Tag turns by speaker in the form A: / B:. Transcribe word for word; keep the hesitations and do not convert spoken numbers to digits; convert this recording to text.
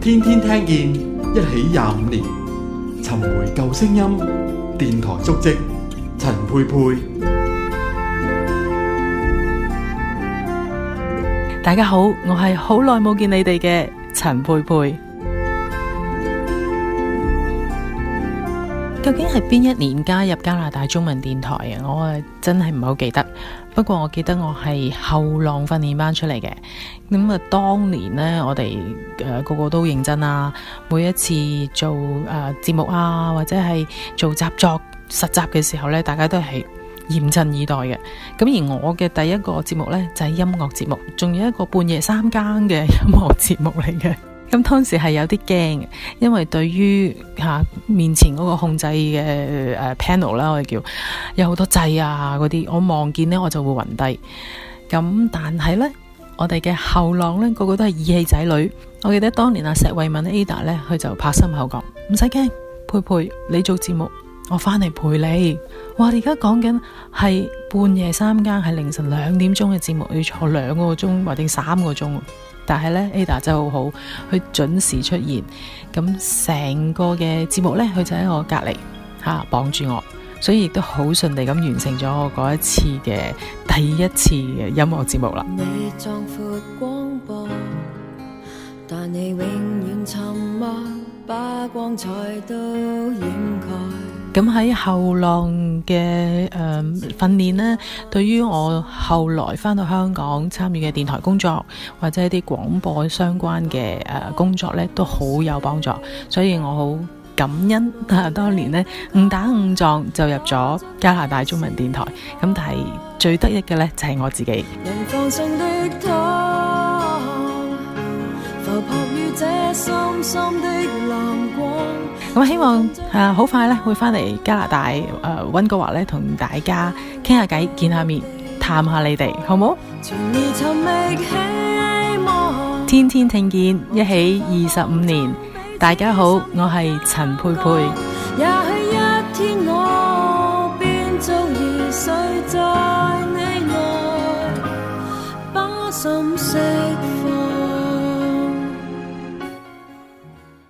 A: 天天聽見，一起廿五年，尋回舊聲音，電台足跡，陳佩佩。
B: 大家好，我係好耐冇見你哋嘅陳佩佩。究竟係邊一年加入加拿大中文電台啊？我啊真係唔係好記得。不過我記得我係後浪訓練班出嚟嘅。咁啊，當年呢，我哋誒、呃、個個都認真啊。每一次做誒、呃、節目啊，或者係做習作實習嘅時候呢，大家都係嚴陣以待嘅。咁而我嘅第一個節目呢，就係、是、音樂節目，仲有一個半夜三更嘅音樂節目嚟嘅。咁當時係有啲驚嘅，因為對於嚇、啊、面前嗰個控制嘅誒、呃、panel 啦，我哋叫有好多掣啊嗰啲，我望見呢，我就會暈低。咁但係呢，我哋嘅後浪呢，個個都係義氣仔女。我記得當年阿石慧敏 Ada 呢，佢就拍心口講：唔使驚，佩佩你做節目，我翻嚟陪你。哇！而家講緊係半夜三更，係凌晨兩點鐘嘅節目，要坐兩個鐘或者三個鐘。但係咧 Ada 真係好好，佢準時出現，咁成個嘅節目咧，佢就喺我隔籬吓綁住我，所以亦都好順利咁完成咗我嗰一次嘅第一次嘅音樂節目啦。
C: 你壯闊廣播，但你永遠沉默，把光彩都掩蓋。
B: 咁喺後浪嘅誒訓練呢，對於我後來返到香港參與嘅電台工作或者一啲廣播相關嘅誒、呃、工作呢，都好有幫助。所以我好感恩啊！當年呢，誤打誤撞就入咗加拿大中文電台。咁但係最得意嘅呢，就係、是、我自己。
C: 人放鬆的他，浮泊於這深深的藍光。
B: 咁希望誒好、啊、快咧會翻嚟加拿大誒溫哥華咧，同大家傾下偈、見下面、探下你哋，好冇？天天聽見，一起二十五年。大家好，我係陳佩佩。
C: 也許一天我